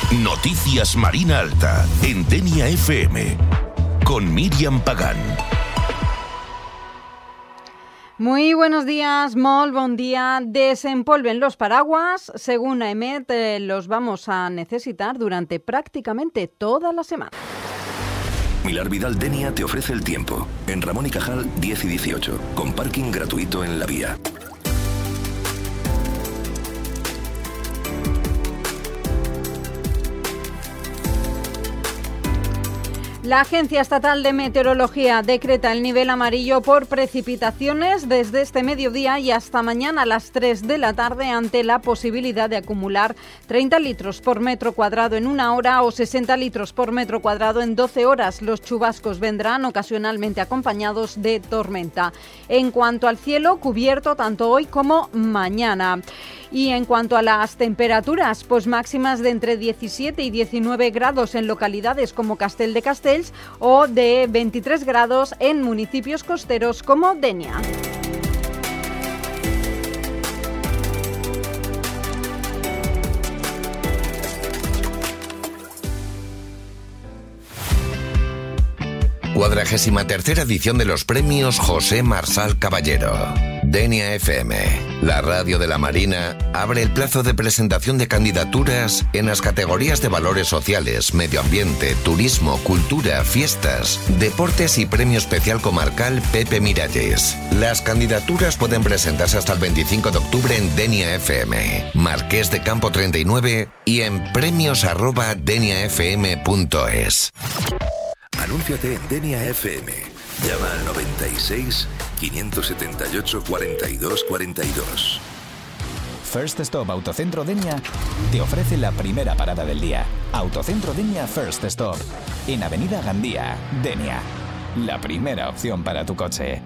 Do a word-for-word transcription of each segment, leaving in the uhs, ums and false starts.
Noticias Marina Alta, en Denia F M, con Míriam Pagán. Muy buenos días, molt bon día. Desempolven los paraguas. Según AEMET, eh, los vamos a necesitar durante prácticamente toda la semana. Milar Vidal Denia te ofrece el tiempo. En Ramón y Cajal diez y dieciocho, con parking gratuito en la vía. La Agencia Estatal de Meteorología decreta el nivel amarillo por precipitaciones desde este mediodía y hasta mañana a las tres de la tarde ante la posibilidad de acumular treinta litros por metro cuadrado en una hora o sesenta litros por metro cuadrado en doce horas. Los chubascos vendrán ocasionalmente acompañados de tormenta. En cuanto al cielo, cubierto tanto hoy como mañana. Y en cuanto a las temperaturas, pues máximas de entre diecisiete y diecinueve grados en localidades como Castel de Castells o de veintitrés grados en municipios costeros como Denia. Cuadragésima tercera edición de los premios José Marsal Caballero. Denia F M, la radio de la Marina, abre el plazo de presentación de candidaturas en las categorías de valores sociales, medio ambiente, turismo, cultura, fiestas, deportes y premio especial comarcal Pepe Miralles. Las candidaturas pueden presentarse hasta el veinticinco de octubre en Denia F M, Marqués de Campo treinta y nueve y en premios arroba deniafm punto es. Anúnciate en Denia F M. Llama al noventa y seis, quinientos setenta y ocho, cuarenta y dos, cuarenta y dos. First Stop Autocentro Denia te ofrece la primera parada del día. Autocentro Denia First Stop, en Avenida Gandía, Denia. La primera opción para tu coche.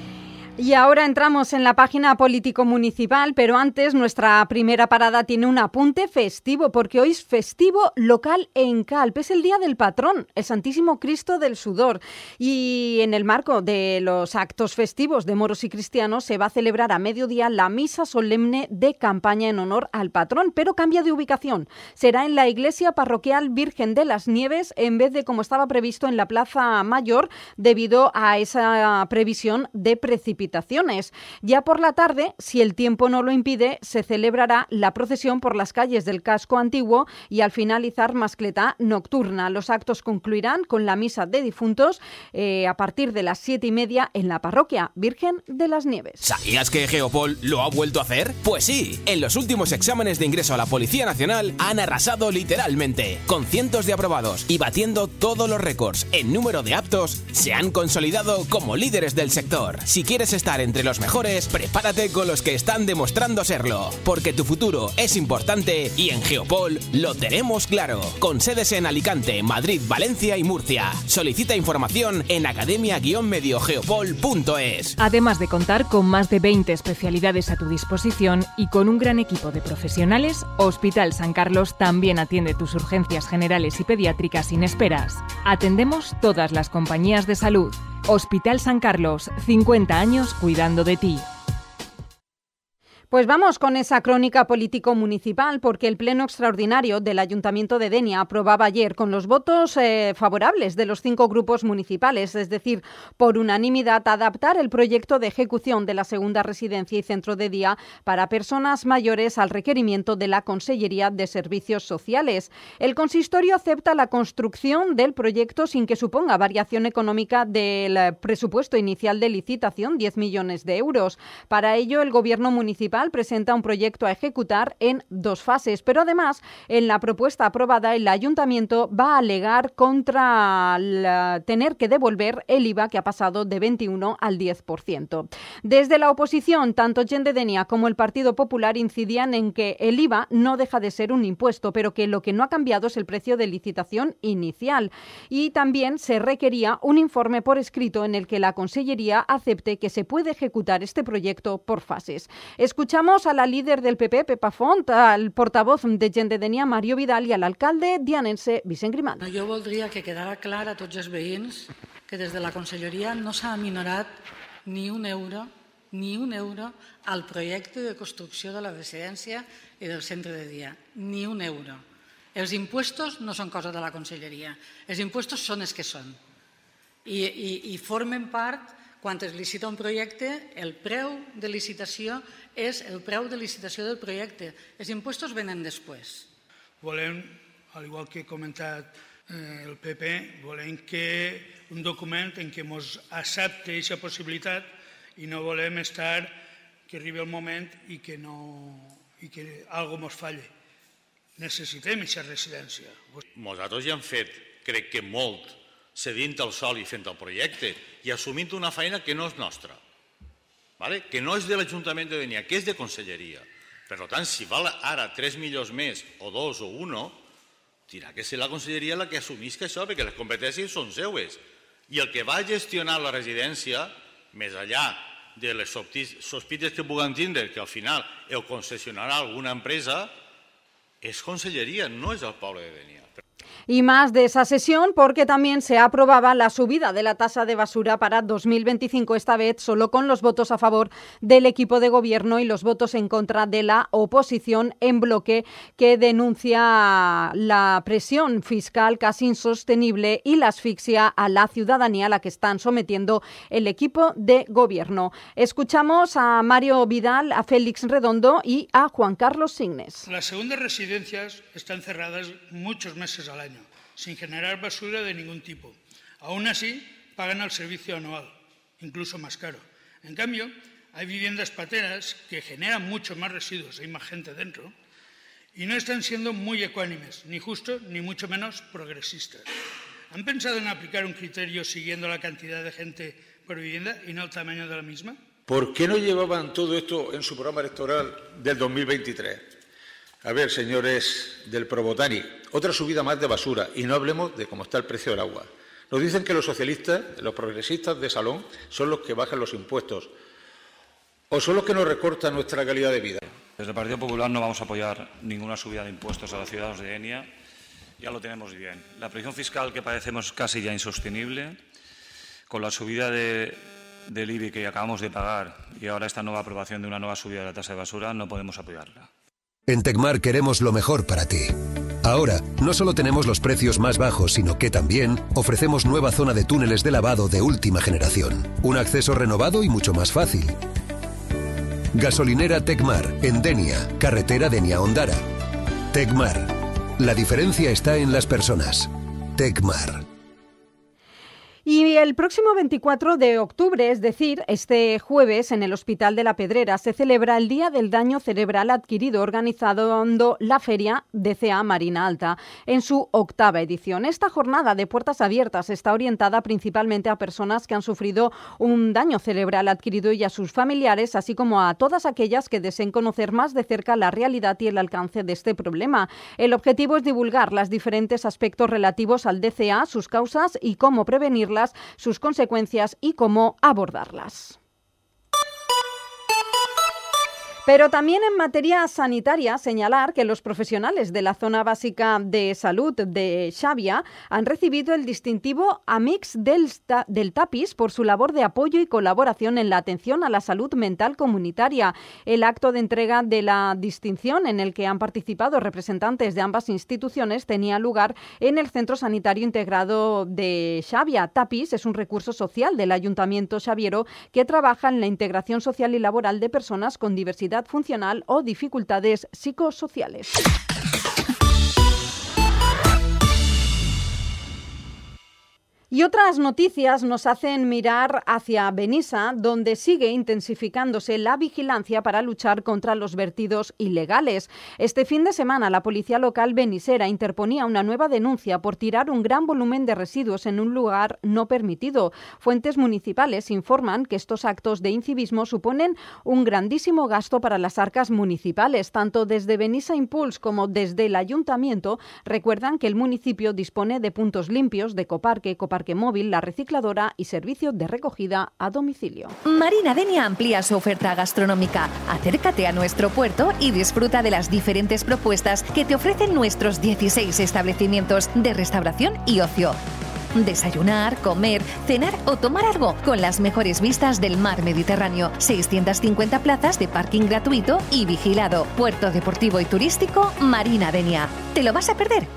Y ahora entramos en la página político municipal, pero antes nuestra primera parada tiene un apunte festivo, porque hoy es festivo local en Calp. Es el Día del Patrón, el Santísimo Cristo del Sudor. Y en el marco de los actos festivos de moros y cristianos se va a celebrar a mediodía la misa solemne de campaña en honor al patrón, pero cambia de ubicación. Será en la Iglesia Parroquial Virgen de las Nieves en vez de como estaba previsto en la Plaza Mayor, debido a esa previsión de precipitación. Ya por la tarde, si el tiempo no lo impide, se celebrará la procesión por las calles del casco antiguo y al finalizar mascletá nocturna. Los actos concluirán con la misa de difuntos eh, a partir de las siete y media en la parroquia Virgen de las Nieves. ¿Sabías que Geopol lo ha vuelto a hacer? Pues sí, en los últimos exámenes de ingreso a la Policía Nacional han arrasado literalmente, con cientos de aprobados y batiendo todos los récords en número de aptos, se han consolidado como líderes del sector. Si quieres estar entre los mejores, prepárate con los que están demostrando serlo, porque tu futuro es importante y en Geopol lo tenemos claro, con sedes en Alicante, Madrid, Valencia y Murcia. Solicita información en academia guion medio geopol punto es. Además de contar con más de veinte especialidades a tu disposición y con un gran equipo de profesionales, Hospital San Carlos también atiende tus urgencias generales y pediátricas sin esperas. Atendemos todas las compañías de salud. Hospital San Carlos, cincuenta años cuidando de ti. Pues vamos con esa crónica político-municipal, porque el Pleno Extraordinario del Ayuntamiento de Denia aprobaba ayer con los votos eh, favorables de los cinco grupos municipales, es decir, por unanimidad, adaptar el proyecto de ejecución de la segunda residencia y centro de día para personas mayores al requerimiento de la Consellería de Servicios Sociales. El consistorio acepta la construcción del proyecto sin que suponga variación económica del presupuesto inicial de licitación, diez millones de euros. Para ello, el Gobierno municipal presenta un proyecto a ejecutar en dos fases, pero además en la propuesta aprobada el Ayuntamiento va a alegar contra la, tener que devolver el I V A que ha pasado de veintiuno al diez por ciento. Desde la oposición, tanto Gent de Denia como el Partido Popular incidían en que el I V A no deja de ser un impuesto, pero que lo que no ha cambiado es el precio de licitación inicial. Y también se requería un informe por escrito en el que la Consellería acepte que se puede ejecutar este proyecto por fases. Escuchamos a la líder del P P, Pepa Font, al portavoz de Gent de Denia, Mario Vidal, i a l'alcalde dianense, Vicent Grimalt. Jo voldria que quedara clar a tots els veïns que des de la Conselleria no s'ha aminorat ni un euro, ni un euro al projecte de construcció de la residència i del centre de dia. Ni un euro. Els impuestos no són cosa de la conselleria. Els impuestos són els que són. I, i, i formen part, quan es licita un projecte, el preu de licitació és el preu de licitació del projecte. Els impuestos venen després. Volem, al igual que he comentat eh, el P P, volem que un document en què ens accepti aquesta possibilitat i no volem estar que arribi el moment i que, no, i que alguna cosa ens falle. Necessitem aquesta residència. Nosaltres ja hem fet, crec que molt, cedint el sol i fent el projecte i assumint una feina que no és nostra, ¿vale? Que no és de l'Ajuntament de Dénia, que és de conselleria. Per tant, si val ara tres milions més, o dos, o uno, tindrà que ser la conselleria la que assumisca això, perquè les competències són seues. I el que va gestionar la residència, més enllà de les sospites que puguem tindre, que al final el concessionarà alguna empresa, es consellería, no es el poble de Dénia. Y más de esa sesión porque también se aprobaba la subida de la tasa de basura para dos mil veinticinco, esta vez solo con los votos a favor del equipo de gobierno y los votos en contra de la oposición en bloque, que denuncia la presión fiscal casi insostenible y la asfixia a la ciudadanía a la que están sometiendo el equipo de gobierno. Escuchamos a Mario Vidal, a Félix Redondo y a Juan Carlos Signes. Las segundas residencias están cerradas muchos meses al año, sin generar basura de ningún tipo. Aún así, pagan el servicio anual, incluso más caro. En cambio, hay viviendas pateras que generan mucho más residuos, hay más gente dentro, y no están siendo muy ecuánimes, ni justos, ni mucho menos progresistas. ¿Han pensado en aplicar un criterio siguiendo la cantidad de gente por vivienda y no el tamaño de la misma? ¿Por qué no llevaban todo esto en su programa electoral del dos mil veintitrés? A ver, señores del Probotani, otra subida más de basura y no hablemos de cómo está el precio del agua. Nos dicen que los socialistas, los progresistas de salón, son los que bajan los impuestos o son los que nos recortan nuestra calidad de vida. Desde el Partido Popular no vamos a apoyar ninguna subida de impuestos a los ciudadanos de Dénia. Ya lo tenemos bien. La presión fiscal que padecemos es casi ya insostenible. Con la subida de, del I B I que acabamos de pagar y ahora esta nueva aprobación de una nueva subida de la tasa de basura, no podemos apoyarla. En Tecmar queremos lo mejor para ti. Ahora, no solo tenemos los precios más bajos, sino que también ofrecemos nueva zona de túneles de lavado de última generación. Un acceso renovado y mucho más fácil. Gasolinera Tecmar, en Dénia, carretera Dénia-Ondara. Tecmar. La diferencia está en las personas. Tecmar. Y el próximo veinticuatro de octubre, es decir, este jueves, en el Hospital de la Pedrera, se celebra el Día del Daño Cerebral Adquirido, organizando la Feria D C A Marina Alta en su octava edición. Esta jornada de puertas abiertas está orientada principalmente a personas que han sufrido un daño cerebral adquirido y a sus familiares, así como a todas aquellas que deseen conocer más de cerca la realidad y el alcance de este problema. El objetivo es divulgar los diferentes aspectos relativos al D C A, sus causas y cómo prevenirlas, sus consecuencias y cómo abordarlas. Pero también en materia sanitaria, señalar que los profesionales de la Zona Básica de Salud de Xàbia han recibido el distintivo Amics del, del Tapis por su labor de apoyo y colaboración en la atención a la salud mental comunitaria. El acto de entrega de la distinción, en el que han participado representantes de ambas instituciones, tenía lugar en el Centro Sanitario Integrado de Xàbia. Tapis es un recurso social del Ayuntamiento xaviero que trabaja en la integración social y laboral de personas con diversidad funcional o dificultades psicosociales. Y otras noticias nos hacen mirar hacia Benissa, donde sigue intensificándose la vigilancia para luchar contra los vertidos ilegales. Este fin de semana, la policía local benissera interponía una nueva denuncia por tirar un gran volumen de residuos en un lugar no permitido. Fuentes municipales informan que estos actos de incivismo suponen un grandísimo gasto para las arcas municipales. Tanto desde Benissa Impulse como desde el ayuntamiento recuerdan que el municipio dispone de puntos limpios de Coparque, Coparque Móvil, la recicladora y servicio de recogida a domicilio. Marina Dénia amplía su oferta gastronómica. Acércate a nuestro puerto y disfruta de las diferentes propuestas que te ofrecen nuestros dieciséis establecimientos de restauración y ocio. Desayunar, comer, cenar o tomar algo con las mejores vistas del mar Mediterráneo. seiscientas cincuenta plazas de parking gratuito y vigilado. Puerto deportivo y turístico Marina Denia. ¿Te lo vas a perder?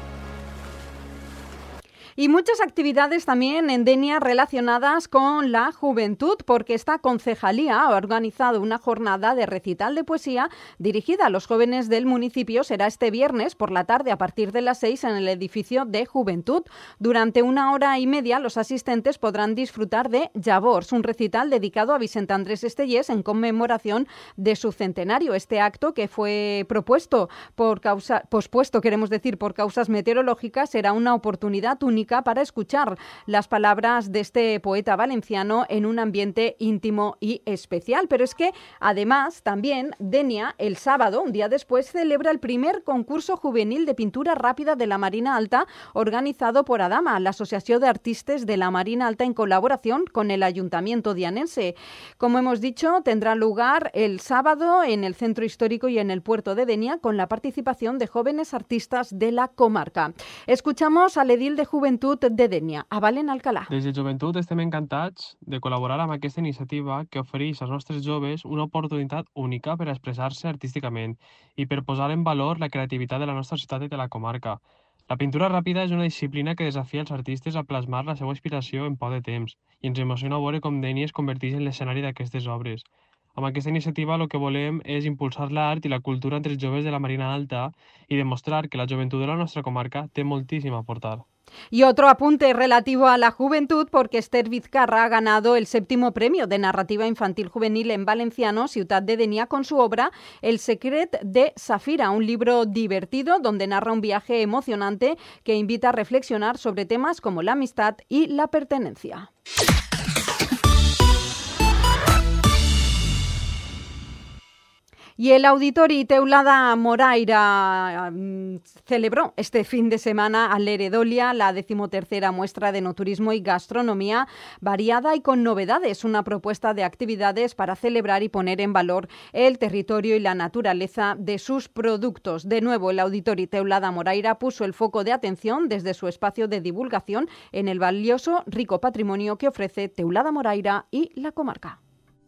Y muchas actividades también en Denia relacionadas con la juventud, porque esta concejalía ha organizado una jornada de recital de poesía dirigida a los jóvenes del municipio. Será este viernes por la tarde a partir de las seis en el edificio de Juventud. Durante una hora y media los asistentes podrán disfrutar de Llavors, un recital dedicado a Vicent Andrés Estellés en conmemoración de su centenario. Este acto, que fue propuesto por causa, pospuesto, queremos decir, por causas meteorológicas, será una oportunidad única para escuchar las palabras de este poeta valenciano en un ambiente íntimo y especial. Pero es que, además, también Denia, el sábado, un día después, celebra el primer concurso juvenil de pintura rápida de la Marina Alta, organizado por ADAMA, la Asociación de Artistes de la Marina Alta, en colaboración con el Ayuntamiento dianense. Como hemos dicho, tendrá lugar el sábado en el Centro Histórico y en el puerto de Denia, con la participación de jóvenes artistas de la comarca. Escuchamos al edil de Juventud de Denia, a Valen Alcalà. Des de Joventut estem encantats de col·laborar amb aquesta iniciativa que ofereix als nostres joves una oportunitat única per a expressar-se artísticament i per posar en valor la creativitat de la nostra ciutat i de la comarca. La pintura ràpida és una disciplina que desafia els artistes a plasmar la seva inspiració en poc de temps i ens emociona veure com Denia es converteix en l'escenari d'aquestes obres. Amb aquesta iniciativa el que volem és impulsar l'art i la cultura entre els joves de la Marina Alta i demostrar que la joventut de la nostra comarca té moltíssim a aportar. Y otro apunte relativo a la juventud, porque Esther Vizcarra ha ganado el séptimo premio de narrativa infantil juvenil en valenciano, Ciutat de Denia, con su obra El secret de Safira, un libro divertido donde narra un viaje emocionante que invita a reflexionar sobre temas como la amistad y la pertenencia. Y el Auditori Teulada Moraira um, celebró este fin de semana a Leredolia la decimotercera muestra de enoturismo y gastronomía variada y con novedades, una propuesta de actividades para celebrar y poner en valor el territorio y la naturaleza de sus productos. De nuevo, el Auditori Teulada Moraira puso el foco de atención desde su espacio de divulgación en el valioso, rico patrimonio que ofrece Teulada Moraira y la comarca.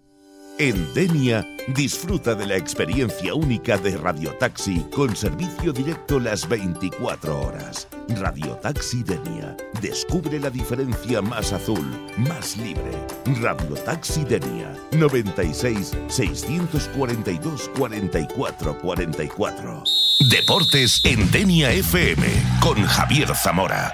En Denia, disfruta de la experiencia única de Radiotaxi con servicio directo las veinticuatro horas. Radiotaxi Denia. Descubre la diferencia más azul, más libre. Radiotaxi Denia. noventa y seis, seiscientos cuarenta y dos, cuarenta y cuatro cuarenta y cuatro. Deportes en Denia F M con Javier Zamora.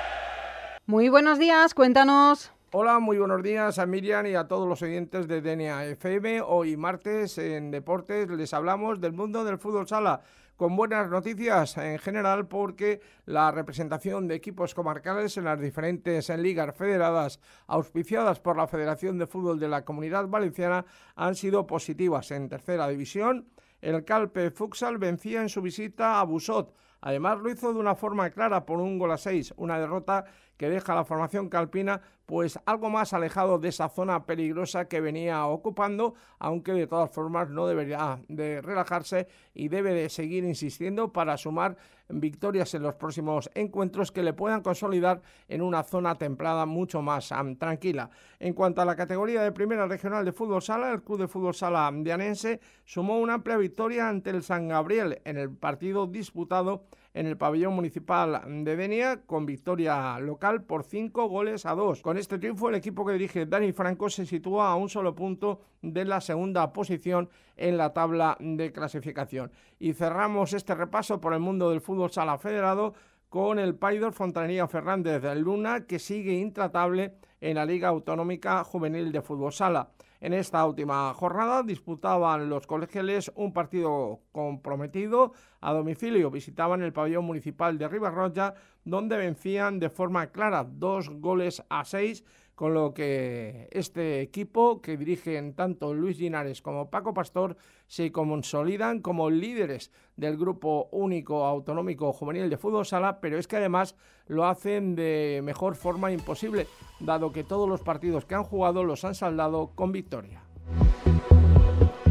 Muy buenos días, cuéntanos. Hola, muy buenos días a Miriam y a todos los oyentes de Denia F M. Hoy martes en Deportes les hablamos del mundo del fútbol sala, con buenas noticias en general porque la representación de equipos comarcales en las diferentes ligas federadas auspiciadas por la Federación de Fútbol de la Comunidad Valenciana han sido positivas. En tercera división, el Calpe Futsal vencía en su visita a Busot. Además lo hizo de una forma clara por un gol a seis, una derrota que deja a la formación calpina pues algo más alejado de esa zona peligrosa que venía ocupando, aunque de todas formas no debería de relajarse y debe de seguir insistiendo para sumar victorias en los próximos encuentros que le puedan consolidar en una zona templada mucho más um, tranquila. En cuanto a la categoría de primera regional de fútbol sala, el Club de Fútbol Sala dianense sumó una amplia victoria ante el San Gabriel en el partido disputado en el pabellón municipal de Denia, con victoria local por cinco goles a dos. Con este triunfo, el equipo que dirige Dani Franco se sitúa a un solo punto de la segunda posición en la tabla de clasificación. Y cerramos este repaso por el mundo del fútbol sala federado con el Paidor Fontanería Fernández de Luna, que sigue intratable en la Liga Autonómica Juvenil de Fútbol Sala. En esta última jornada disputaban los colegiales un partido comprometido a domicilio. Visitaban el pabellón municipal de Ribarroja, donde vencían de forma clara dos goles a seis, con lo que este equipo, que dirigen tanto Luis Linares como Paco Pastor, se consolidan como líderes del grupo único autonómico juvenil de fútbol sala, pero es que además lo hacen de mejor forma imposible, dado que todos los partidos que han jugado los han saldado con victoria.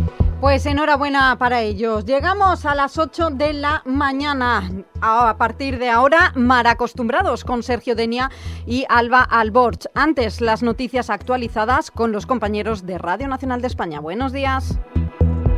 Pues enhorabuena para ellos. Llegamos a las ocho de la mañana. A partir de ahora, mar acostumbrados con Sergio Denia y Alba Alborch. Antes, las noticias actualizadas con los compañeros de Radio Nacional de España. Buenos días.